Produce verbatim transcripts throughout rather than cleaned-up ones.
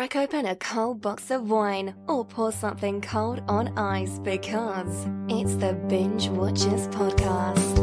Crack open a cold box of wine or pour something cold on ice because it's the Binge Watchers Podcast.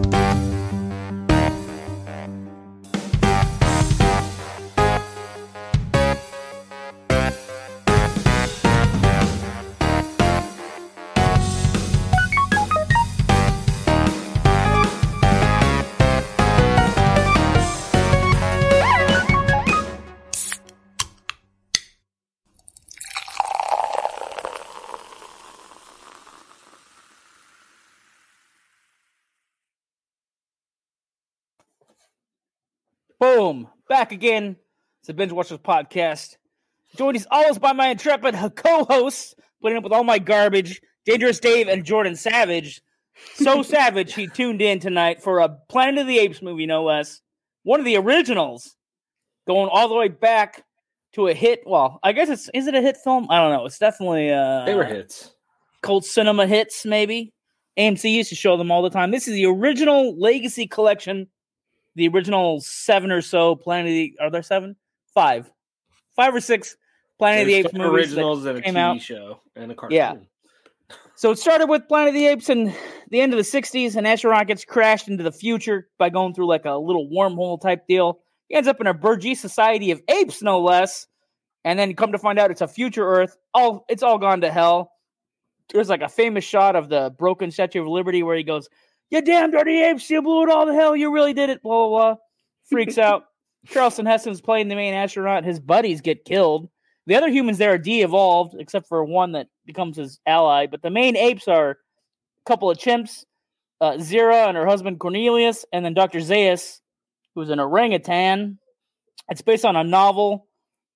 Boom! Back again. It's the Binge Watchers Podcast. Joined as always by my intrepid co-hosts, putting up with all my garbage, Dangerous Dave and Jordan Savage. So savage, he tuned in tonight for a Planet of the Apes movie, no less. One of the originals. Going all the way back to a hit. Well, I guess it's, is it a hit film? I don't know. It's definitely uh They were hits. Cult cinema hits, maybe. A M C used to show them all the time. This is the original Legacy Collection. The original seven or so Planet of the... Are there seven? Five. Five or six Planet of the Apes movies originals and a came T V out. show and a cartoon. Yeah. So it started with Planet of the Apes in the end of the sixties, and astronaut gets crashed into the future by going through like a little wormhole type deal. He ends up in a Burgess society of apes, no less. And then come to find out it's a future Earth. All It's all gone to hell. There's like a famous shot of the broken Statue of Liberty where he goes, "You damn dirty apes, you blew it all to hell, you really did it," blah, blah, blah. Freaks out. Charleston Heston's playing the main astronaut. His buddies get killed. The other humans there are de-evolved, except for one that becomes his ally. But the main apes are a couple of chimps, uh, Zira and her husband Cornelius, and then Doctor Zaius, who's an orangutan. It's based on a novel,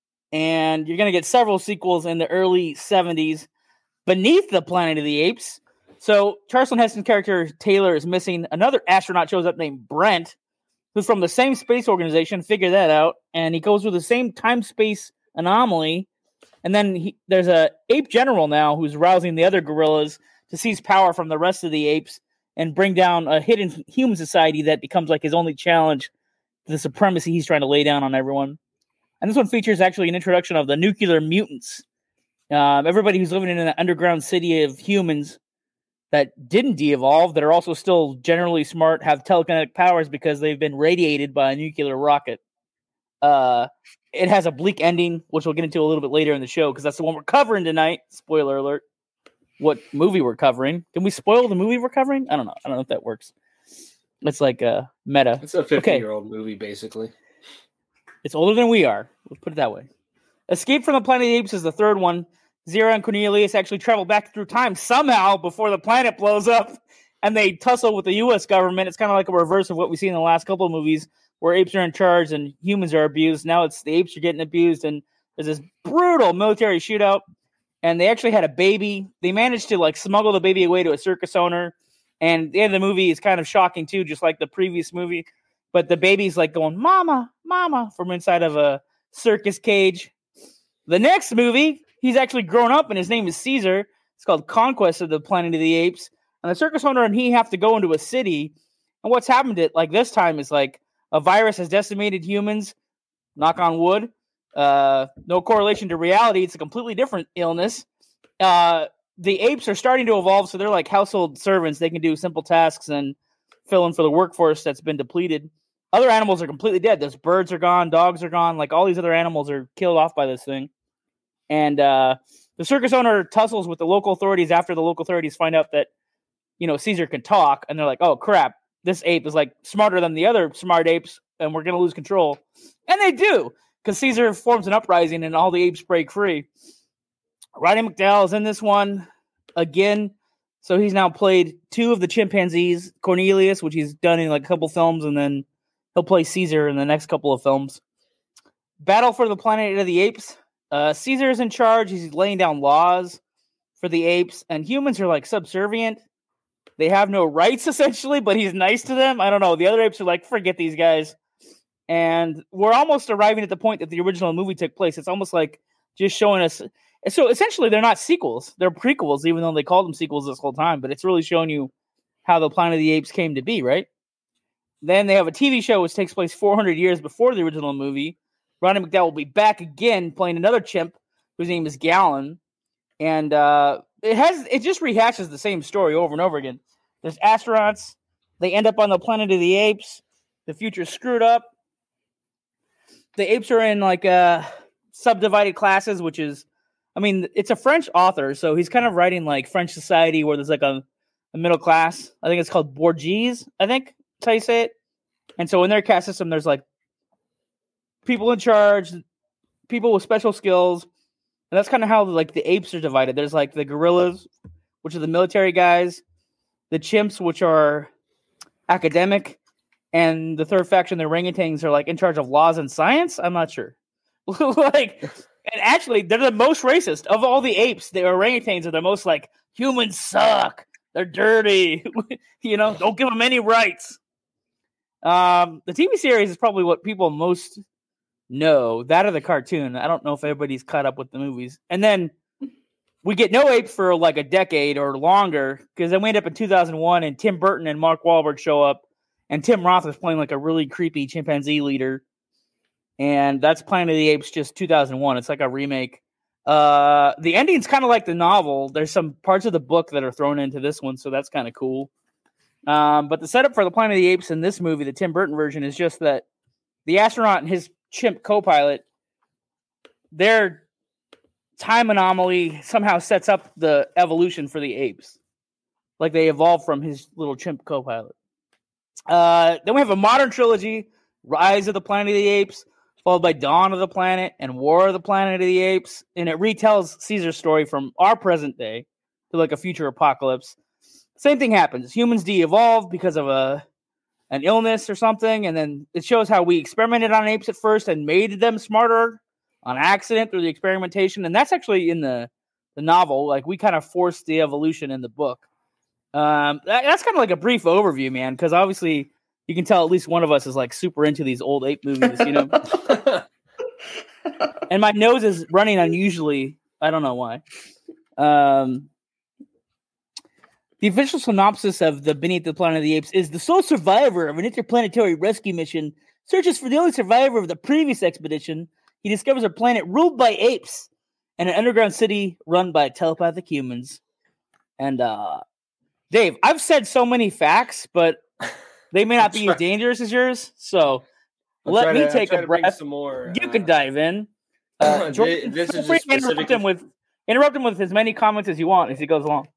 and you're going to get several sequels in the early seventies. Beneath the Planet of the Apes, so Charleston Heston's character, Taylor, is missing. Another astronaut shows up named Brent, who's from the same space organization. Figure that out. And he goes through the same time-space anomaly. And then he, there's a ape general now who's rousing the other gorillas to seize power from the rest of the apes and bring down a hidden human society that becomes like his only challenge to the supremacy he's trying to lay down on everyone. And this one features actually an introduction of the nuclear mutants. Um, everybody who's living in an underground city of humans that didn't de-evolve, that are also still generally smart, have telekinetic powers because they've been radiated by a nuclear rocket. Uh, it has a bleak ending, which we'll get into a little bit later in the show, because that's the one we're covering tonight. Spoiler alert. What movie we're covering. Can we spoil the movie we're covering? I don't know. I don't know if that works. It's like a meta. It's a fifty-year-old okay. movie, basically. It's older than we are. Let's put it that way. Escape from the Planet of the Apes is the third one. Zira and Cornelius actually travel back through time somehow before the planet blows up, and they tussle with the U S government. It's kind of like a reverse of what we see in the last couple of movies, where apes are in charge and humans are abused. Now it's the apes are getting abused, and there's this brutal military shootout. And they actually had a baby. They managed to like smuggle the baby away to a circus owner. And the end of the movie is kind of shocking too, just like the previous movie. But the baby's like going, "Mama, Mama," from inside of a circus cage. The next movie, he's actually grown up, and his name is Caesar. It's called Conquest of the Planet of the Apes. And the circus owner and he have to go into a city. And what's happened to it, like this time, is like a virus has decimated humans. Knock on wood. Uh, no correlation to reality. It's a completely different illness. Uh, the apes are starting to evolve, so they're like household servants. They can do simple tasks and fill in for the workforce that's been depleted. Other animals are completely dead. Those birds are gone. Dogs are gone. Like all these other animals are killed off by this thing. And uh, the circus owner tussles with the local authorities after the local authorities find out that, you know, Caesar can talk. And they're like, "Oh, crap. This ape is like smarter than the other smart apes, and we're going to lose control." And they do, because Caesar forms an uprising and all the apes break free. Roddy McDowall is in this one again. So he's now played two of the chimpanzees, Cornelius, which he's done in like a couple films, and then he'll play Caesar in the next couple of films. Battle for the Planet of the Apes. Uh, Caesar is in charge. He's laying down laws for the apes, and humans are like subservient. They have no rights, essentially, but he's nice to them. I don't know. The other apes are like, forget these guys. And we're almost arriving at the point that the original movie took place. It's almost like just showing us. So essentially, they're not sequels. They're prequels, even though they called them sequels this whole time. But it's really showing you how the Planet of the Apes came to be, right? Then they have a T V show which takes place four hundred years before the original movie. Roddy McDowall will be back again playing another chimp whose name is Gallon. And uh, it has it just rehashes the same story over and over again. There's astronauts. They end up on the planet of the apes. The future's screwed up. The apes are in like uh, subdivided classes, which is, I mean, it's a French author, so he's kind of writing like French society where there's like a, a middle class. I think it's called bourgeois, I think that's how you say it. And so in their caste system, there's like people in charge, people with special skills. And that's kind of how like the apes are divided. There's like the gorillas, which are the military guys, the chimps, which are academic, and the third faction, the orangutans, are like in charge of laws and science. I'm not sure. Like, and actually, they're the most racist of all the apes. The orangutans are the most like humans suck. They're dirty. You know, don't give them any rights. Um, the T V series is probably what people most know. That or the cartoon. I don't know if everybody's caught up with the movies. And then we get no apes for like a decade or longer because then we end up in two thousand one and Tim Burton and Mark Wahlberg show up and Tim Roth is playing like a really creepy chimpanzee leader. And that's Planet of the Apes, just two thousand one. It's like a remake. Uh, the ending's kind of like the novel. There's some parts of the book that are thrown into this one, so that's kind of cool. Um, but the setup for the Planet of the Apes in this movie, the Tim Burton version, is just that the astronaut and his chimp co-pilot, their time anomaly somehow sets up the evolution for the apes. Like they evolved from his little chimp co-pilot. Uh, then we have a modern trilogy, Rise of the Planet of the Apes, followed by Dawn of the Planet and War of the Planet of the Apes. And it retells Caesar's story from our present day to like a future apocalypse. Same thing happens. Humans de-evolve because of a an illness or something. And then it shows how we experimented on apes at first and made them smarter on accident through the experimentation. And that's actually in the, the novel. Like we kind of forced the evolution in the book. Um, that, that's kind of like a brief overview, man. Because obviously you can tell at least one of us is like super into these old ape movies, you know? And my nose is running unusually. I don't know why. Um, the official synopsis of the Beneath the Planet of the Apes is the sole survivor of an interplanetary rescue mission searches for the only survivor of the previous expedition. He discovers a planet ruled by apes and an underground city run by telepathic humans. And, uh, Dave, I've said so many facts, but they may not be try- as dangerous as yours. So I'll let me to, take a breath. Some more, you uh, can dive in. Uh, Jordan, this is just interrupt him with interrupt him with as many comments as you want as he goes along.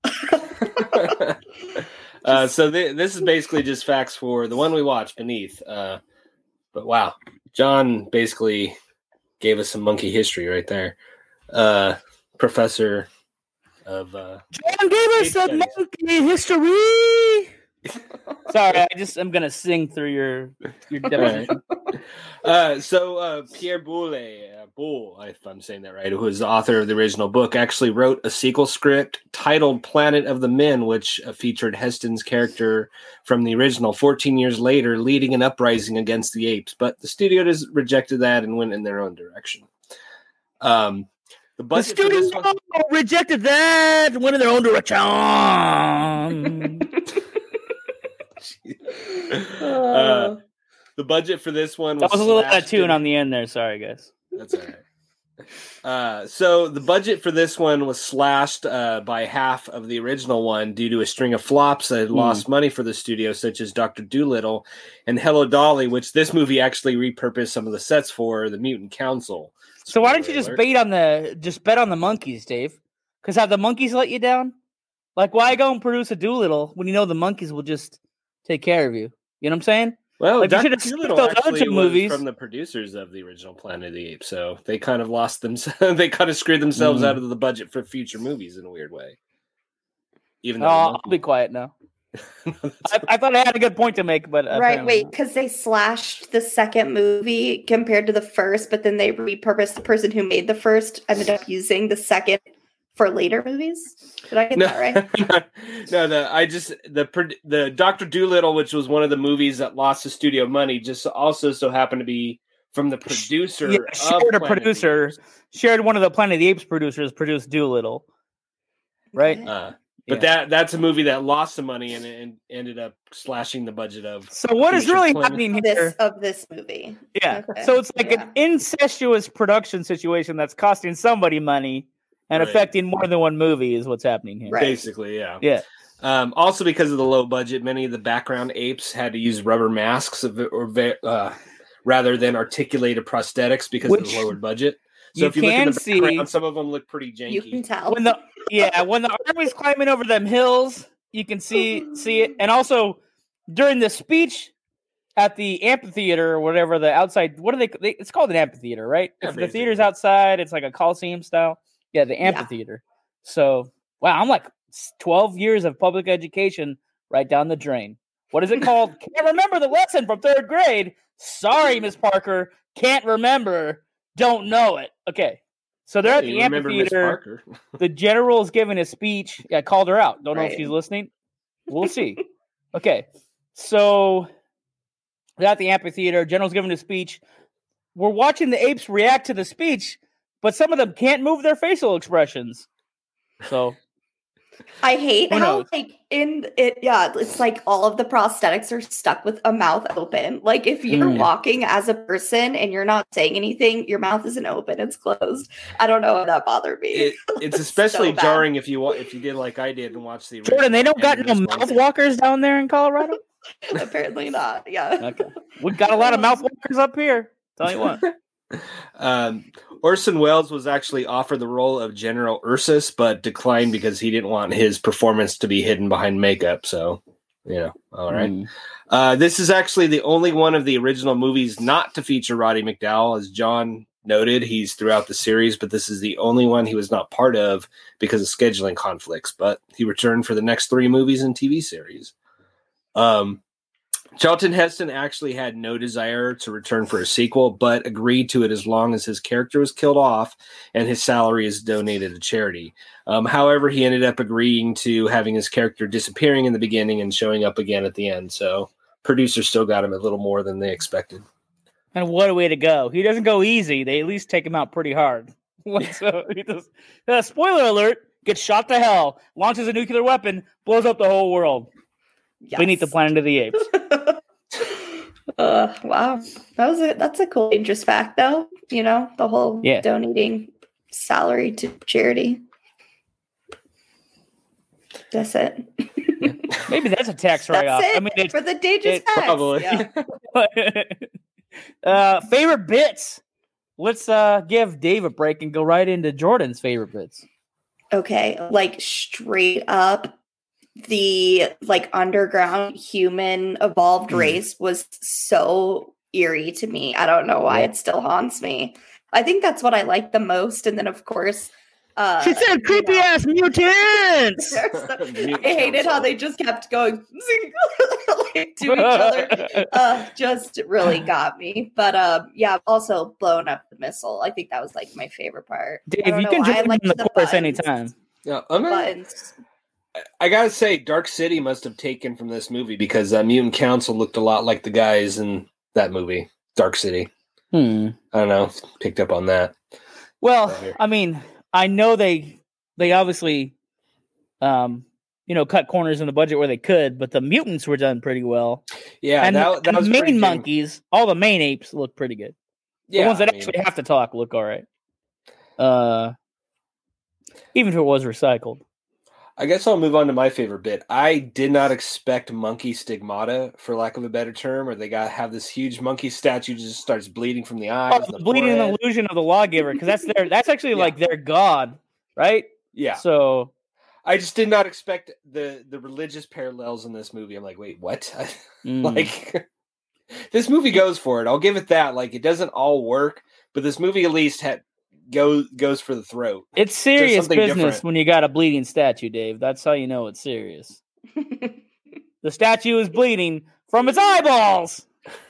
uh, so th- this is basically just facts for the one we watched, Beneath. Uh, but wow, John basically gave us some monkey history right there. Uh, professor of uh, John gave us some monkey history. Sorry, I just I'm gonna sing through your your definition. Right. Uh, so uh, Pierre Boulle, uh, Boulle, if I'm saying that right, who is the author of the original book, actually wrote a sequel script titled Planet of the Men, which uh, featured Heston's character from the original fourteen years later leading an uprising against the apes. But the studio just rejected that and went in their own direction. Um, the, the studio one... rejected that and went in their own direction. uh, the budget for this one was, that was a little that tune in... on the end there. Sorry, guys. That's all right. Uh, so the budget for this one was slashed uh, by half of the original one due to a string of flops that had mm. lost money for the studio, such as Doctor Dolittle and Hello Dolly, which this movie actually repurposed some of the sets for the Mutant Council. So why don't you just bait on the just bet on the monkeys, Dave? Because have the monkeys let you down? Like, why go and produce a Doolittle when you know the monkeys will just take care of you? You know what I'm saying? Well, like, Doctor Dolittle actually was movies. from the producers of the original Planet of the Apes, so they kind of lost them. They kind of screwed themselves mm. out of the budget for future movies in a weird way. Even though oh, I'll be quiet now. I, I thought I had a good point to make, but right, wait, because they slashed the second movie compared to the first, but then they repurposed the person who made the first ended up using the second for later movies. Did I get no, that right? no, the I just the the Doctor Dolittle, which was one of the movies that lost the studio money, just also so happened to be from the producer. Yeah, shared a producer, shared one of the Planet of the Apes producers produced Dolittle, right? Uh, But Yeah. that that's a movie that lost some money and, and ended up slashing the budget of. So what is Future really Planet. happening This here? of this movie. Yeah. Okay. So it's like Yeah. an incestuous production situation that's costing somebody money and Right. affecting more than one movie is what's happening here. Right. Basically, yeah. Yeah. Um, also, because of the low budget, many of the background apes had to use rubber masks of, or ve- uh, rather than articulated prosthetics because of Which the lowered budget. So you if you look can at the see- background, some of them look pretty janky. You can tell. When the yeah, when the army's climbing over them hills, you can see see it. And also during the speech at the amphitheater or whatever, the outside, what are they, they it's called an amphitheater, right? Yeah, If the basically. theater's outside, it's like a Coliseum style. Yeah, the Yeah. amphitheater. So wow, I'm like twelve years of public education right down the drain. What is it called? Can't remember the lesson from third grade. Sorry, Miss Parker. Can't remember. Don't know it. Okay. So they're at You the remember Miss amphitheater. Parker. The general is giving a speech. Yeah, I called her out. Don't know if Right. she's listening. We'll see. Okay. So they're at the amphitheater. General's giving a speech. We're watching the apes react to the speech, but some of them can't move their facial expressions. So I hate Who how knows? like in it yeah, it's like all of the prosthetics are stuck with a mouth open. Like if you're Mm. walking as a person and you're not saying anything, your mouth isn't open, it's closed. I don't know why that bothered me. It, it's So especially bad. jarring if you wa- if you did like I did and watched the Jordan, they don't got original no and this mouth one. walkers down there in Colorado. Apparently not. Yeah. Okay, we got a lot of mouth walkers up here. Tell you what. Um, Orson Welles was actually offered the role of General Ursus, but declined because he didn't want his performance to be hidden behind makeup. So, you know, all right. Mm. Uh, this is actually the only one of the original movies not to feature Roddy McDowall. As John noted, he's throughout the series, but this is the only one he was not part of because of scheduling conflicts. But he returned for the next three movies and T V series. Um, Charlton Heston actually had no desire to return for a sequel, but agreed to it as long as his character was killed off and his salary is donated to charity. Um, however, he ended up agreeing to having his character disappearing in the beginning and showing up again at the end. So producers still got him a little more than they expected. And what a way to go. He doesn't go easy. They at least take him out pretty hard. So he does, uh, spoiler alert, gets shot to hell, launches a nuclear weapon, blows up the whole world Yes. beneath the Planet of the Apes. uh, wow. That was a that's a cool dangerous fact though. You know, the whole Yeah. donating salary to charity. That's it. Maybe that's a tax That's write-off. it I mean, it's, for the dangerous it- facts. Probably. Yeah. uh, favorite bits. Let's uh, give Dave a break and go right into Jordan's favorite bits. Okay, like straight up the like underground human evolved Mm. race was so eerie to me. I don't know why Yeah. it still haunts me. I think that's what I like the most. And then of course uh She said you creepy know, ass mutants! they're so- Mutant I hated how council. they just kept going like, to each other. Uh, just really got me. But um, yeah, also blowing up the missile. I think that was like my favorite part. I Dave, don't you know can why I join in liked the chorus buttons. anytime. Yeah, I'm not- Buttons. I gotta say, Dark City must have taken from this movie because uh, Mutant Council looked a lot like the guys in that movie, Dark City. Hmm. I don't know, picked up on that. Well, Right here. I mean, I know they they obviously, um, you know, cut corners in the budget where they could, but the mutants were done pretty well. Yeah, and that, the, that and the was pretty main gen- monkeys, all the main apes look pretty good. Yeah, the ones that I mean, actually have to talk look all right. Uh, even if it was recycled. I guess I'll move on to my favorite bit. I did not expect monkey stigmata, for lack of a better term, or they got have this huge monkey statue just starts bleeding from the eyes. Oh, and the the bleeding forehead. illusion of the lawgiver, because that's their that's actually Yeah. like their god, right? Yeah, So I just did not expect the the religious parallels in this movie. I'm like, wait, what? mm. Like, this movie goes for it. I'll give it that. Like, it doesn't all work, but this movie at least had goes goes for the throat. it's serious something business different. when you got a bleeding statue, Dave. That's how you know it's serious. The statue is bleeding from its eyeballs.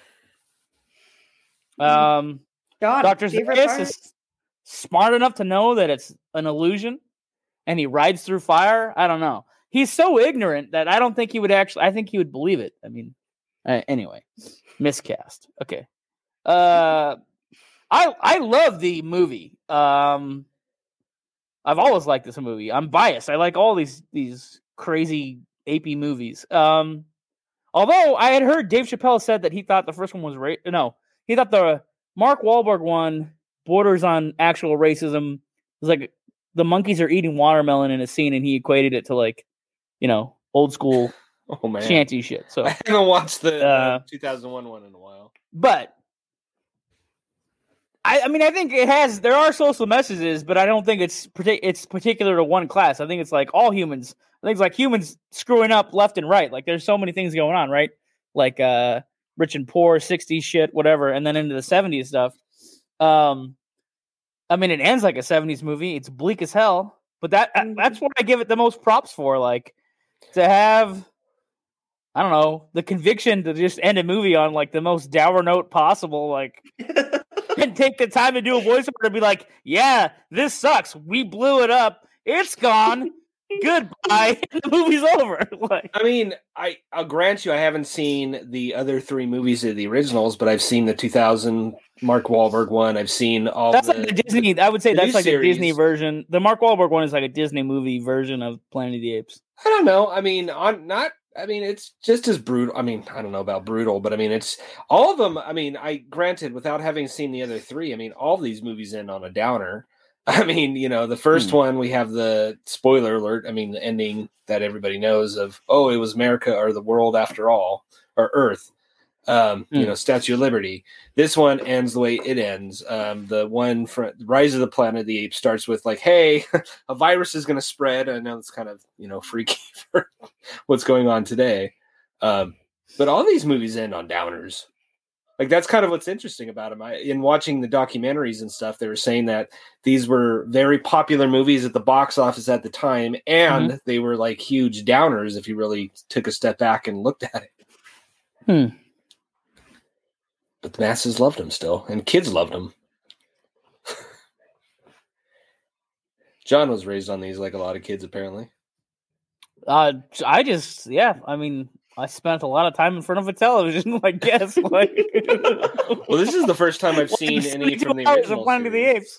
Um, John, Doctor favorite Zaius part? is smart enough to know that it's an illusion, and he rides through fire. I don't know. He's so ignorant that I don't think he would actually. I think he would believe it. I mean, uh, anyway, miscast. Okay. Uh, I I love the movie. Um, I've always liked this movie. I'm biased. I like all these these crazy apey movies. Um, although I had heard Dave Chappelle said that he thought the first one was ra- no, he thought the Mark Wahlberg one borders on actual racism. It was like the monkeys are eating watermelon in a scene, and he equated it to like, you know, old school oh man, shanty shit. So I haven't watched the uh, two thousand one one in a while, but. I, I mean, I think it has. There are social messages, but I don't think it's partic- it's particular to one class. I think it's like all humans. I think it's like humans screwing up left and right. Like there's so many things going on, right? Like uh, rich and poor, sixties shit, whatever, and then into the seventies stuff. Um, I mean, it ends like a seventies movie. It's bleak as hell, but that that's what I give it the most props for. Like to have, I don't know, the conviction to just end a movie on like the most dour note possible. Like. And take the time to do a voiceover to be like, yeah, this sucks. We blew it up. It's gone. Goodbye. And the movie's over. Like, I mean, I, I'll grant you I haven't seen the other three movies of the originals, but I've seen the two thousand Mark Wahlberg one. I've seen all that's the, like the Disney. I would say the that's new like series. a Disney version. The Mark Wahlberg one is like a Disney movie version of Planet of the Apes. I don't know. I mean, on not. I mean, it's just as brutal. I mean, I don't know about brutal, but I mean, it's all of them. I mean, I granted, without having seen the other three, I mean, all of these movies end on a downer. I mean, you know, the first hmm. one, we have the spoiler alert. I mean, the ending that everybody knows of, oh, it was America or the world after all, or Earth, um, hmm. you know, Statue of Liberty. This one ends the way it ends. Um, the one for Rise of the Planet of the Apes starts with like, hey, a virus is going to spread. I know it's kind of, you know, freaky for what's going on today. Um, but all these movies end on downers. Like, that's kind of what's interesting about them. I, in watching the documentaries and stuff, they were saying that these were very popular movies at the box office at the time, and mm-hmm. they were like huge downers if you really took a step back and looked at it. Hmm. But the masses loved them still, and kids loved them. John was raised on these like a lot of kids, apparently. Uh, I just, yeah, I mean... I spent a lot of time in front of a television, I guess. Like, well, this is the first time I've seen any from the original Planet of the Apes.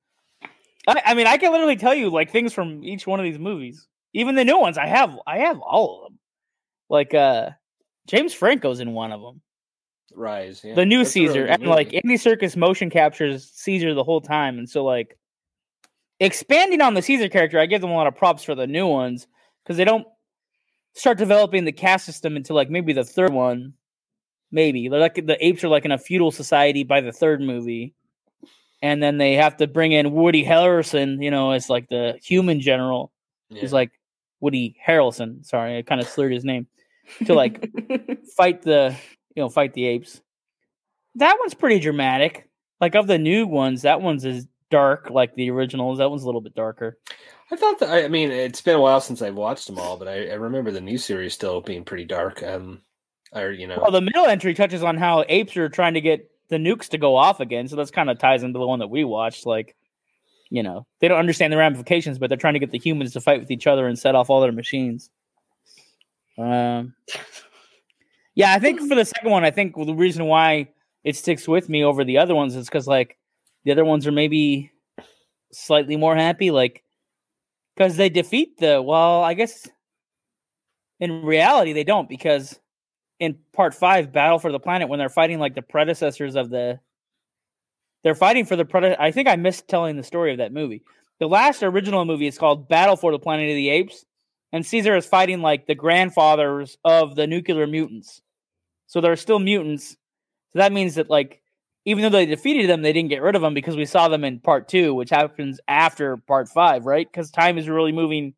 I, I mean, I can literally tell you like things from each one of these movies, even the new ones. I have, I have all of them. Like, uh, James Franco's in one of them. Rise, yeah. The new That's Caesar, really and movie. like Andy Serkis motion captures Caesar the whole time, and so like expanding on the Caesar character, I give them a lot of props for the new ones because they don't start developing the caste system into like maybe the third one. Maybe they're like the apes are like in a feudal society by the third movie, and then they have to bring in Woody Harrelson, you know, as like the human general. Yeah. He's like Woody Harrelson. Sorry, I kind of slurred his name to like fight the you know fight the apes. That one's pretty dramatic. Like of the new ones, that one's as dark like the originals. That one's a little bit darker. I thought that, I mean, it's been a while since I've watched them all, but I, I remember the new series still being pretty dark. Um, or, you know. Well, the middle entry touches on how apes are trying to get the nukes to go off again. So that's kind of ties into the one that we watched. Like, you know, they don't understand the ramifications, but they're trying to get the humans to fight with each other and set off all their machines. Um, yeah, I think for the second one, I think the reason why it sticks with me over the other ones is because, like, the other ones are maybe slightly more happy. Like, because they defeat the, well, I guess in reality they don't, because in part five, Battle for the Planet, when they're fighting like the predecessors of the, they're fighting for the, prede- I think I missed telling the story of that movie. The last original movie is called Battle for the Planet of the Apes, and Caesar is fighting like the grandfathers of the nuclear mutants. So they're still mutants. So that means that like, even though they defeated them, they didn't get rid of them because we saw them in part two, which happens after part five, right? Because time is really moving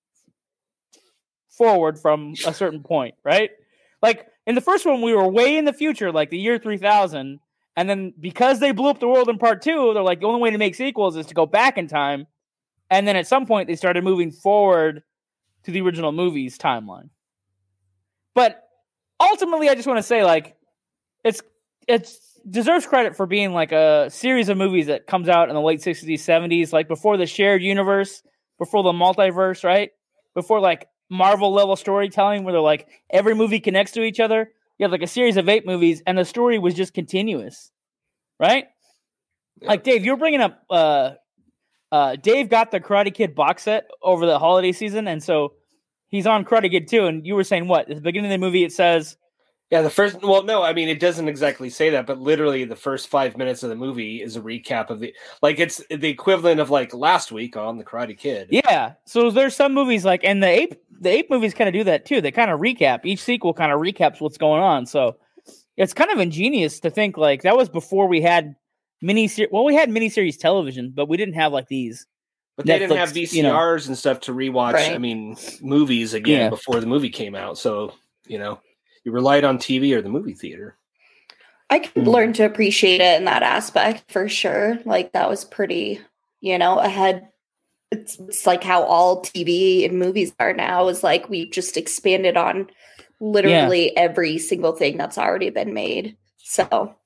forward from a certain point, right? Like in the first one, we were way in the future, like the year three thousand. And then because they blew up the world in part two, they're like, the only way to make sequels is to go back in time. And then at some point, they started moving forward to the original movie's timeline. But ultimately, I just want to say, like, it's it's deserves credit for being like a series of movies that comes out in the late sixties, seventies, like before the shared universe, before the multiverse, right? Before like Marvel level storytelling where they're like every movie connects to each other. You have like a series of eight movies and the story was just continuous, right? Yeah. Like Dave, you're bringing up, uh, uh, Dave got the Karate Kid box set over the holiday season. And so he's on Karate Kid too, and you were saying what? At the beginning of the movie, it says, Yeah, the first. Well, no, I mean it doesn't exactly say that, but literally the first five minutes of the movie is a recap of the like it's the equivalent of like last week on the Karate Kid. yeah. So there's some movies like, and the ape the ape movies kind of do that too. They kind of recap each sequel, kind of recaps what's going on. So it's kind of ingenious to think like that was before we had mini. Well, we had miniseries television, but we didn't have like these. But they Netflix, didn't have V C Rs you know. and stuff to rewatch. Right. I mean, movies again Yeah. before the movie came out. So you know, you relied on T V or the movie theater. I could Mm. learn to appreciate it in that aspect for sure. Like that was pretty, you know, ahead. It's, it's like how all T V and movies are now is like we just expanded on literally every single thing that's already been made. So,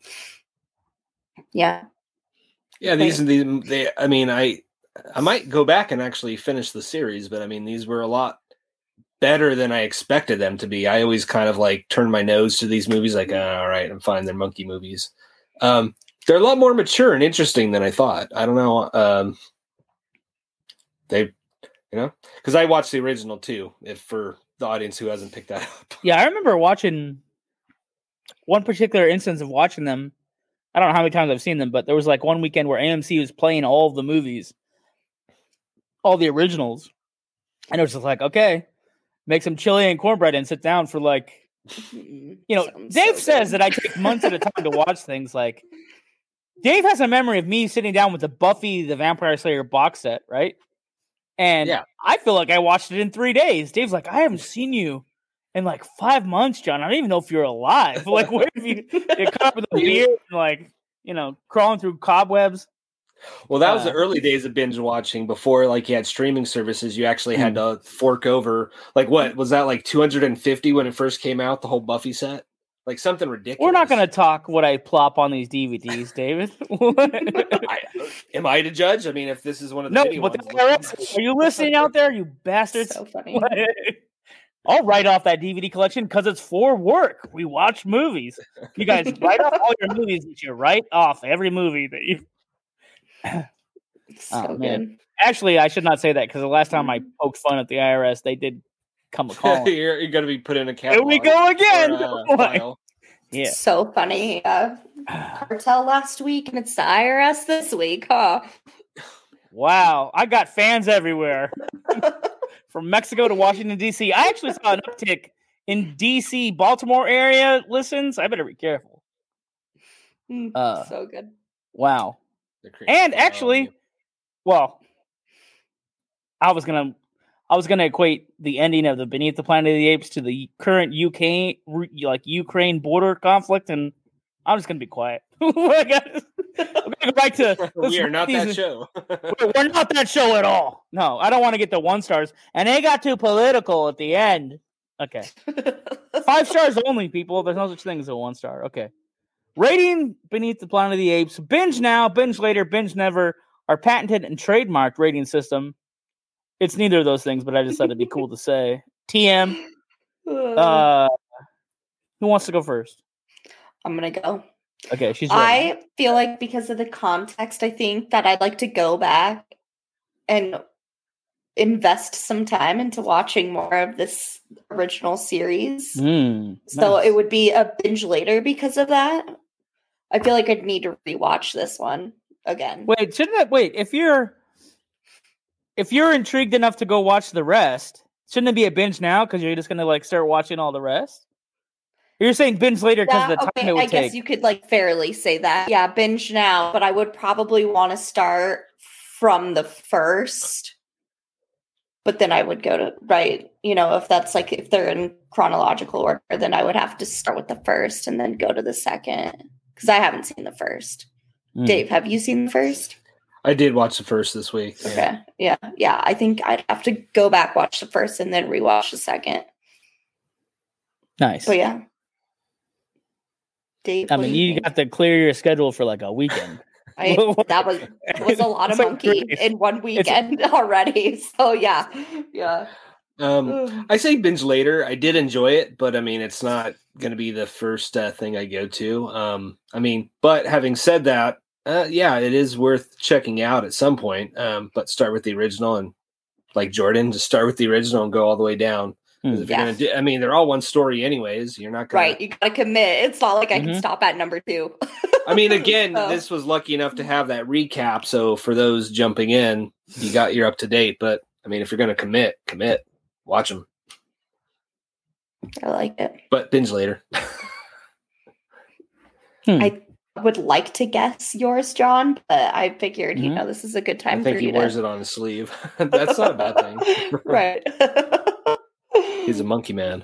yeah. Yeah, these are the. They, I mean, I I might go back and actually finish the series, but I mean, these were a lot better than I expected them to be. I always kind of like turn my nose to these movies, like, oh, all right, I'm fine. They're monkey movies. Um, they're a lot more mature and interesting than I thought. I don't know. Um, they, you know, because I watched the original too. If for the audience who hasn't picked that up, Yeah, I remember watching one particular instance of watching them. I don't know how many times I've seen them, but there was like one weekend where A M C was playing all of the movies, all the originals. And it was just like, okay, make some chili and cornbread and sit down for like, you know, Sounds Dave so says good. that I take months at a time to watch things. Like, Dave has a memory of me sitting down with the Buffy the Vampire Slayer box set, right? And Yeah. I feel like I watched it in three days. Dave's like, I haven't seen you in like five months, John. I don't even know if you're alive. Like, where have you get caught up with a beard and like, you know, crawling through cobwebs? well, that was the Uh, early days of binge watching before like you had streaming services. You actually had Hmm. to fork over like what was that like two hundred fifty when it first came out, the whole Buffy set, like something ridiculous. We're not going to talk what I plop on these D V Ds, David. I, am I to judge? I mean, if this is one of the No, mini but ones, the I R S, are you listening out there, you bastards? So funny. I'll write off that D V D collection because it's for work. We watch movies. You guys write off all your movies that you write off every movie that you. So Oh, man. good. Actually, I should not say that because the last time I poked fun at the I R S, they did come a call. you're, you're going to be put in a Here we catalog go again. or, uh, Boy. file. Yeah. So funny. Uh, cartel last week and it's the I R S this week, huh? Wow, I got fans everywhere, from Mexico to Washington D C. I actually saw an uptick in D C, Baltimore area listens. I better be careful. Mm, Uh, so good. Wow. They're creating And a file on actually, you. well, I was gonna, I was gonna equate the ending of the Beneath the Planet of the Apes to the current U K, like Ukraine border conflict, and I'm just gonna be quiet. We're gonna go back to. we are not that these- show. We're we're not that show at all. No, I don't want to get the one stars, and they got too political at the end. Okay, five stars only, people. There's no such thing as a one star. Okay, rating Beneath the Planet of the Apes. Binge now, binge later, binge never. Our patented and trademarked rating system. It's neither of those things, but I just thought it'd be cool to say. T M. Uh, who wants to go first? I'm gonna go. Okay, she's ready. I feel like because of the context, I think that I'd like to go back and invest some time into watching more of this original series. Mm, So nice. it would be a binge later because of that. I feel like I'd need to rewatch this one again. Wait, shouldn't it wait, if you're if you're intrigued enough to go watch the rest, shouldn't it be a binge now because you're just gonna like start watching all the rest? You're saying binge later because Yeah, of the time okay, it would I guess take. you could like fairly say that. Yeah, binge now, but I would probably want to start from the first. But then I would go to right, you know, if that's like if they're in chronological order, then I would have to start with the first and then go to the second. Because I haven't seen the first. Mm. Dave, have you seen the first? I did watch the first this week. yeah. Okay. Yeah. Yeah. I think I'd have to go back, watch the first, and then rewatch the second. Nice. But yeah. Dave, I what mean, do you you think? got to clear your schedule for like a weekend. I, that was that was a lot of It's like monkey Greece. in one weekend already. So yeah, yeah. Um, I say binge later. I did enjoy it, but I mean, it's not going to be the first uh, thing I go to. Um, I mean, but having said that, uh, yeah, it is worth checking out at some point. Um, but start with the original and like Jordan, just start with the original and go all the way down. Mm, if yeah. you're gonna do, I mean, they're all one story anyways. You're not gonna, right. You gotta commit. It's not like I Mhm. can stop at number two. I mean, again, So- this was lucky enough to have that recap. So for those jumping in, you got you're up to date. But I mean, if you're gonna commit, commit. Watch them, I like it. but binge later. Hmm. I would like to guess yours, John, but I figured, you Mhm. know, this is a good I time think for he you wears to. it on his sleeve. That's not a bad thing. Right. He's a monkey man.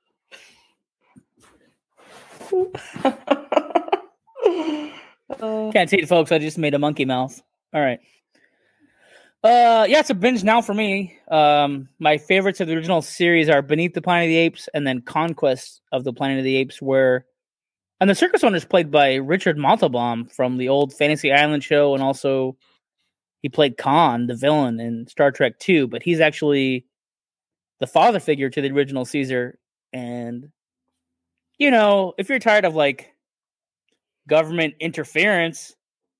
Uh, Can't see it, folks. I just made a monkey mouth. All right. Uh, yeah, it's a binge now for me. Um, my favorites of the original series are Beneath the Planet of the Apes and then Conquest of the Planet of the Apes, where and the circus owner is played by Richard Montalbaum from the old Fantasy Island show, and also he played Khan, the villain in Star Trek two. But he's actually the father figure to the original Caesar. And you know, if you're tired of like government interference.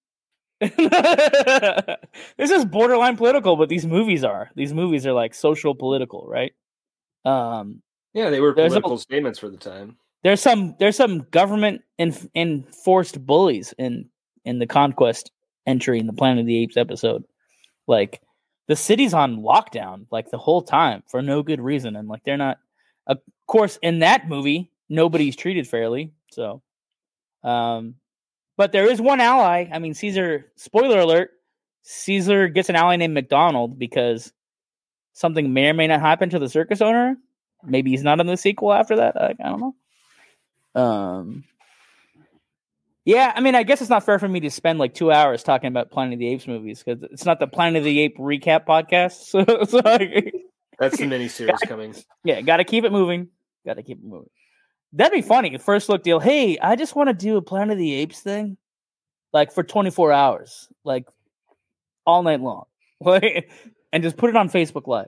This is borderline political, but these movies are. These movies are like social political, right? Um, Yeah, they were There's a- political statements for the time. there's some there's some government enf- enforced bullies in in the Conquest entry in the Planet of the Apes episode. Like the city's on lockdown like the whole time for no good reason, and like they're not. Of course, in that movie, nobody's treated fairly. So, um. But there is one ally. I mean, Caesar, spoiler alert, Caesar gets an ally named McDonald because something may or may not happen to the circus owner. Maybe he's not in the sequel after that. I, I don't know. Um, yeah, I mean, I guess it's not fair for me to spend like two hours talking about Planet of the Apes movies because it's not the Planet of the Ape recap podcast. So, so like, That's the miniseries coming. yeah, got to keep it moving. Got to keep it moving. That'd be funny. First look deal. Hey, I just want to do a Planet of the Apes thing, like for twenty-four hours, like all night long, and just put it on Facebook Live.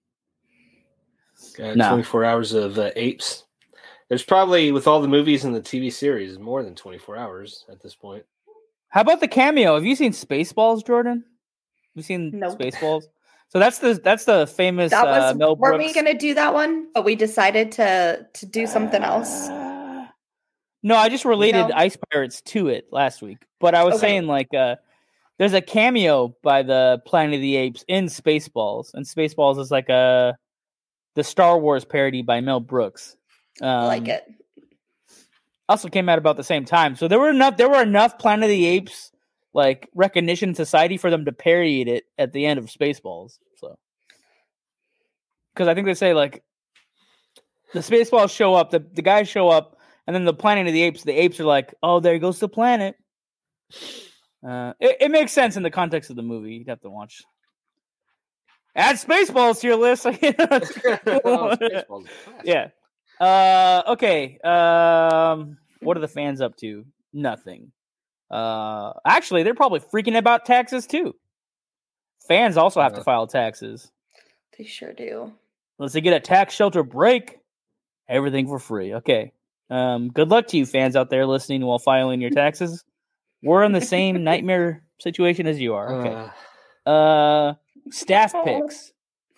Uh, No. twenty-four hours of uh, apes. There's probably, with all the movies and the T V series, more than twenty-four hours at this point. How about the cameo? Have you seen Spaceballs, Jordan? Have you seen Nope. Spaceballs? So that's the that's the famous that uh, was. Mel Were Brooks. we gonna do that one? But we decided to to do something else. Uh, No, I just related No. Ice Pirates to it last week. But I was Okay. saying like uh there's a cameo by the Planet of the Apes in Spaceballs, and Spaceballs is like a the Star Wars parody by Mel Brooks. Um, I like it. Also came out about the same time, so there were enough. There were enough Planet of the Apes like recognition society for them to parody it at the end of Spaceballs. So, because I think they say like the Spaceballs show up, the the guys show up, and then the Planet of the Apes. The apes are like, "Oh, there goes the planet." Uh, it, it makes sense in the context of the movie. You'd have to watch. Add Spaceballs to your list. Oh, Spaceballs. Yeah. Uh, okay. Um, what are the fans up to? Nothing. Uh, actually, they're probably freaking about taxes too. Fans also have to Yeah. file taxes. They sure do. Unless they get a tax shelter break, everything for free. Okay. Um, good luck to you fans out there listening while filing your taxes. We're in the same nightmare situation as you are. Okay. Uh, Uh, staff picks.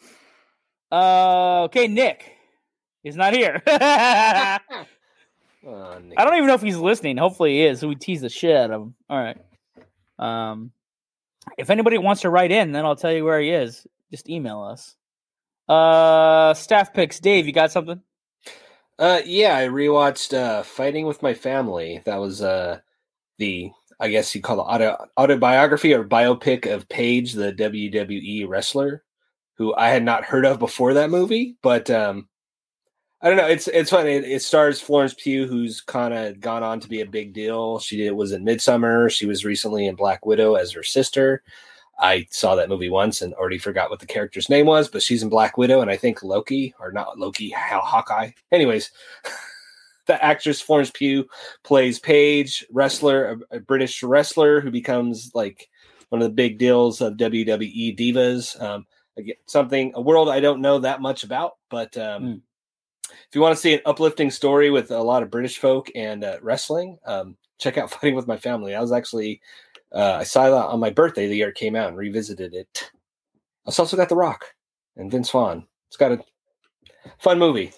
Uh, okay, Nick is not here. I oh, Nick. don't even know if he's listening. Hopefully he is. So we tease the shit out of him. All right. Um, if anybody wants to write in, then I'll tell you where he is. Just email us. Uh, staff picks. Dave, you got something? Uh, yeah, I rewatched uh, Fighting with My Family. That was uh, the, I guess you call it auto, autobiography or biopic of Paige, the W W E wrestler, who I had not heard of before that movie. But um, I don't know. It's it's funny. It, it stars Florence Pugh, who's kind of gone on to be a big deal. She did, was in Midsummer. She was recently in Black Widow as her sister. I saw that movie once and already forgot what the character's name was, but she's in Black Widow, and I think Loki, or not Loki, Haw- Hawkeye. Anyways, the actress Florence Pugh plays Paige, wrestler, a, a British wrestler who becomes like one of the big deals of W W E divas. Um, again, something, a world I don't know that much about, but um, Mm. if you want to see an uplifting story with a lot of British folk and uh, wrestling, um, check out Fighting with My Family. I was actually... Uh, I saw that on my birthday the year it came out and revisited it. I also got The Rock. and Vince Vaughn. It's got a fun movie.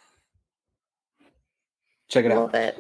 Check it Love out. it.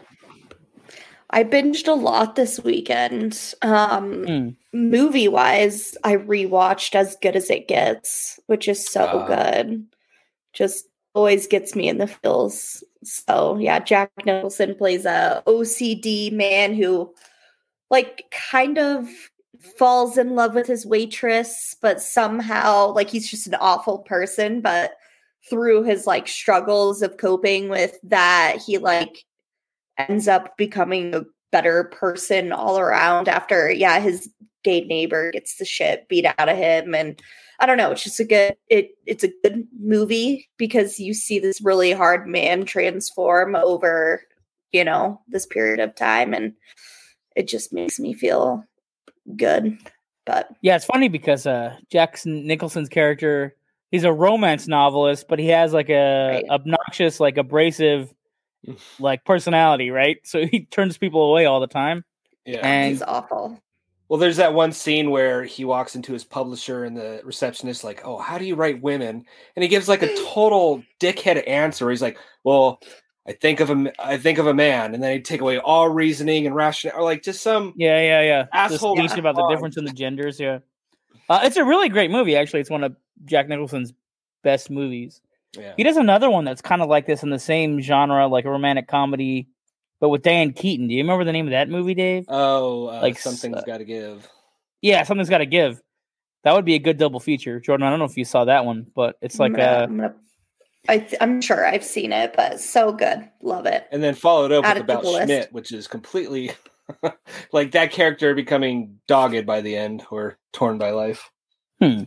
I binged a lot this weekend. Um, Mm. Movie wise, I rewatched As Good as It Gets, which is so Ah. good. Just always gets me in the feels. So yeah, Jack Nicholson plays a O C D man who like kind of falls in love with his waitress, but somehow like he's just an awful person, but through his like struggles of coping with that, he like ends up becoming a better person all around after, yeah, his gay neighbor gets the shit beat out of him. And I don't know, it's just a good, it it's a good movie because you see this really hard man transform over, you know, this period of time. And it just makes me feel good. But Yeah, it's funny because uh, Jack Nicholson's character, he's a romance novelist, but he has like a Right. obnoxious, like abrasive, like personality, right? So he turns people away all the time. Yeah. And he's awful. Well, there's that one scene where he walks into his publisher and the receptionist like, "Oh, how do you write women?" And he gives like a total dickhead answer. He's like, "Well, I think of a, I think of a man," and then he'd take away all reasoning and rationale, or like just some yeah, yeah, yeah. asshole Just speech about the response. difference in the genders. Yeah, uh, it's a really great movie. Actually, it's one of Jack Nicholson's best movies. Yeah. He does another one that's kind of like this in the same genre, like a romantic comedy, but with Diane Keaton. Do you remember the name of that movie, Dave? Oh, uh, Like, something's uh, got to give. Yeah, Something's Got to Give. That would be a good double feature, Jordan. I don't know if you saw that one, but it's like I'm gonna, uh I'm, gonna, I th- I'm sure I've seen it, but so good. Love it. And then followed up Add with it to About the list. Schmidt, which is completely like that character becoming dogged by the end or torn by life. Hmm.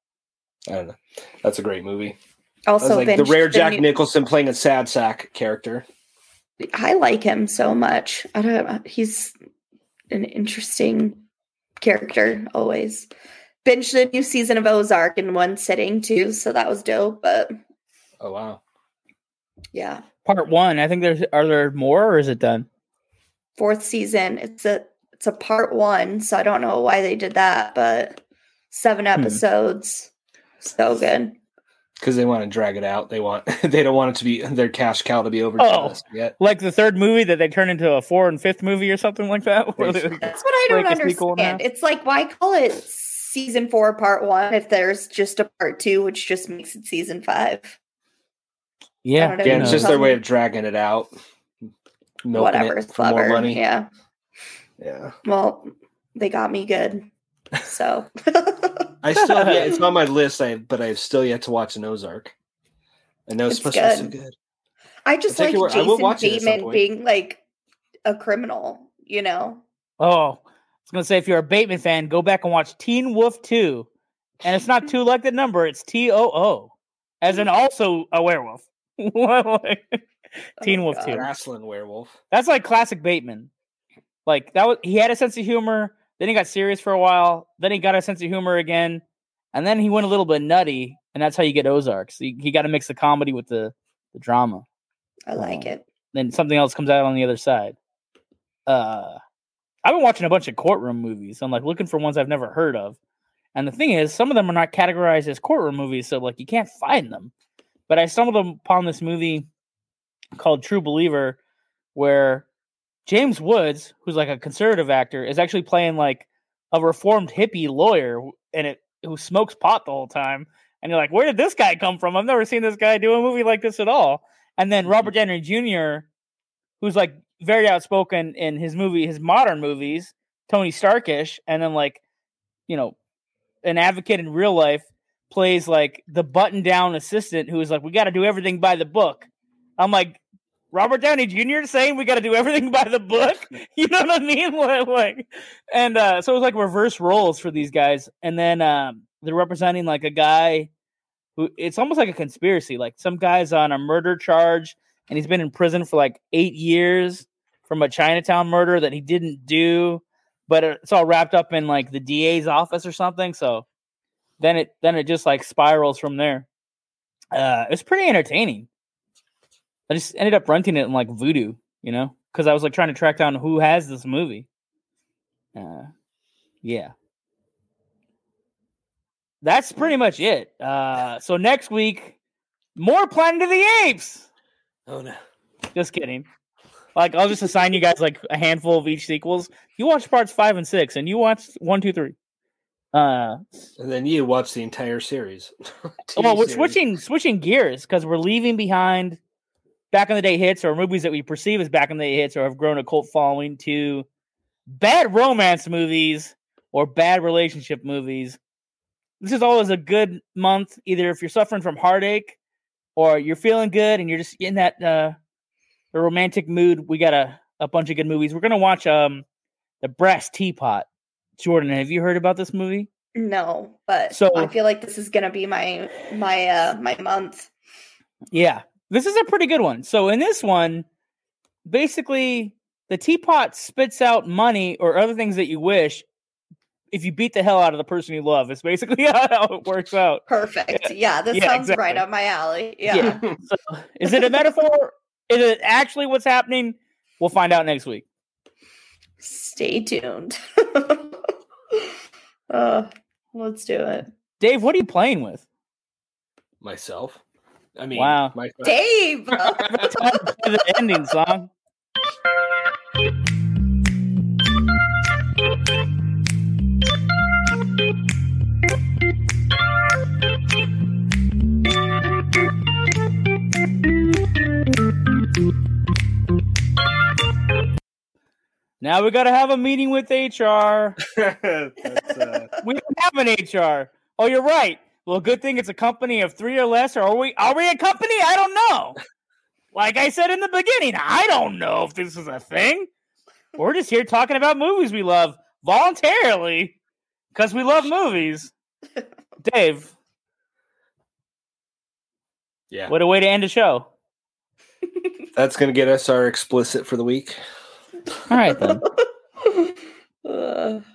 I don't know. That's a great movie. That was Also, like the Vince- rare Jack new- Nicholson playing a sad sack character. I like him so much. I don't. He's an interesting character always. Binged the new season of Ozark in one sitting too, so that was dope. But Oh wow. yeah, part one. I think there's are there more or is it done? fourth season. It's a it's a part one, so I don't know why they did that, but seven episodes, so good. Because they want to drag it out. They want they don't want it to be their cash cow to be over Oh. just yet. Like the third movie that they turn into a four and fifth movie or something like that? Where they- Basically. That's what I don't Break a sequel in half. understand. It's like, why call it season four, part one, if there's just a part two, which just makes it season five? yeah, I don't know. Yeah, who it's knows? just their way of dragging it out. Milking Whatever, it it's for more clever. money. Yeah. Yeah. Well, they got me good. So I still have yet, it's on my list, I but I've still yet to watch an Ozark. I know it's, It's supposed to be good. so good. I just I'll take like your word. I will Jason watch it at some Bateman point. being like a criminal, you know? Oh, I was gonna say if you're a Bateman fan, go back and watch Teen Wolf two, and it's not two like the number; it's T O O, as in also a werewolf. Teen Oh, Wolf God. two. Wrestling werewolf. That's like classic Bateman. Like that was he had a sense of humor. Then he got serious for a while. Then he got a sense of humor again, and then he went a little bit nutty. And that's how you get Ozark. So you, you got to mix the comedy with the, the drama. I like Oh. it. Then something else comes out on the other side. Uh, I've been watching a bunch of courtroom movies. I'm like looking for ones I've never heard of. And the thing is, some of them are not categorized as courtroom movies, so like you can't find them. But I stumbled upon this movie called True Believer, where James Woods, who's like a conservative actor, is actually playing like a reformed hippie lawyer, and it who smokes pot the whole time. And you're like, where did this guy come from? I've never seen this guy do a movie like this at all. And then Robert Downey Junior, who's like very outspoken in his movie, his modern movies, Tony Starkish, and then like, you know, an advocate in real life, plays like the button down assistant who is like, we got to do everything by the book. I'm like, Robert Downey Junior saying we got to do everything by the book. You know what I mean? Like, and uh, so it was like reverse roles for these guys. And then um, they're representing like a guy who it's almost like a conspiracy. Like some guy's on a murder charge and he's been in prison for like eight years from a Chinatown murder that he didn't do, but it's all wrapped up in like the D A's office or something. So then it then it just like spirals from there. Uh, it's pretty entertaining. I just ended up renting it in like Vudu, you know, because I was like trying to track down who has this movie. Uh, yeah. that's pretty much it. Uh, so next week, more Planet of the Apes. Oh no. Just kidding. Like, I'll just assign you guys like a handful of each sequels. You watch parts five and six, and you watch one, two, three. Uh, and then you watch the entire series. well, we're series. switching switching gears because we're leaving behind back in the day hits or movies that we perceive as back in the day hits or have grown a cult following to bad romance movies or bad relationship movies. This is always a good month, either if you're suffering from heartache or you're feeling good and you're just in that uh, the romantic mood. We got a, a bunch of good movies. We're gonna watch um The Brass Teapot. Jordan, have you heard about this movie? No, but So- I feel like this is gonna be my my uh my month. Yeah, this is a pretty good one. So in this one, basically, the teapot spits out money or other things that you wish if you beat the hell out of the person you love. It's basically how it works out. Perfect. Yeah, this Yeah, sounds exactly. right up my alley. Yeah. So, is it a metaphor? Is it actually what's happening? We'll find out next week. Stay tuned. uh, let's do it. Dave, what are you playing with? Myself. I mean, Wow. my Dave! The ending song. Now we got to have a meeting with H R. That's, uh, We don't have an H R. Oh, you're right. Well, good thing it's a company of three or less. Or are we? Are we a company? I don't know. Like I said in the beginning, I don't know if this is a thing. We're just here talking about movies we love voluntarily because we love movies. Dave, yeah, what a way to end a show. that's gonna get us our explicit for the week. All right then. Uh,